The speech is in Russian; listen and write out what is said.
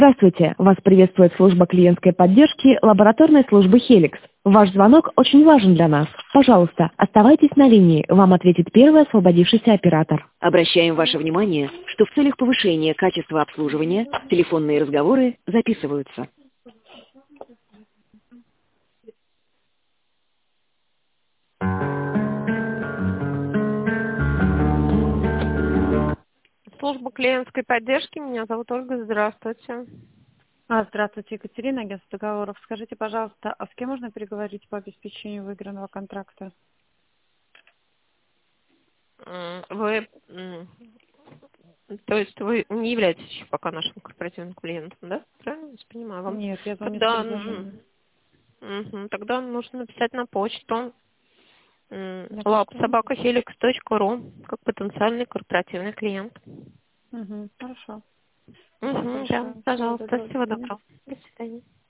Здравствуйте, вас приветствует служба клиентской поддержки лабораторной службы Helix. Ваш звонок очень важен для нас. Пожалуйста, оставайтесь на линии, вам ответит первый освободившийся оператор. Обращаем ваше внимание, что в целях повышения качества обслуживания телефонные разговоры записываются. Служба клиентской поддержки, меня зовут Ольга, здравствуйте. Здравствуйте, Екатерина, агентство договоров. Скажите, пожалуйста, а с кем можно переговорить по обеспечению выигранного контракта? То есть вы не являетесь еще пока нашим корпоративным клиентом, да? Правильно я понимаю? Вам Нет, я звоню с тогда, предложением. тогда нужно написать на почту На почту? labsobakahelix.ru как потенциальный корпоративный клиент. Хорошо. Да, Большое. Всего пожалуйста, доброго. До всего свидания. доброго. До свидания.